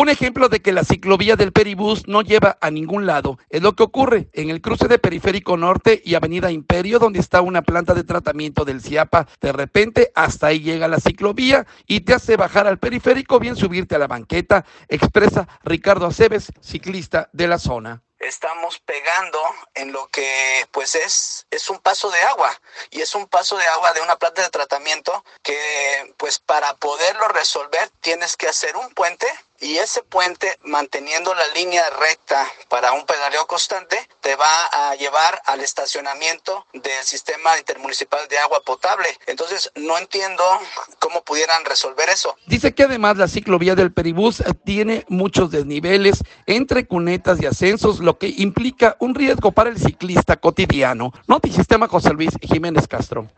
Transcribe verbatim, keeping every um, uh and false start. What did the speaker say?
Un ejemplo de que la ciclovía del Peribús no lleva a ningún lado es lo que ocurre en el cruce de Periférico Norte y Avenida Imperio, donde está una planta de tratamiento del CIAPA. De repente, hasta ahí llega la ciclovía y te hace bajar al periférico, bien subirte a la banqueta, expresa Ricardo Aceves, ciclista de la zona. Estamos pegando en lo que pues es, es un paso de agua y es un paso de agua de una planta de tratamiento que pues para poderlo resolver tienes que hacer un puente y ese puente, manteniendo la línea recta para un pedaleo constante, te va a llevar al estacionamiento del sistema intermunicipal de agua potable. Entonces no entiendo cómo pudieran resolver eso. Dice que además la ciclovía del Peribús tiene muchos desniveles entre cunetas y ascensos, lo que implica un riesgo para el ciclista cotidiano. Notisistema José Luis Jiménez Castro.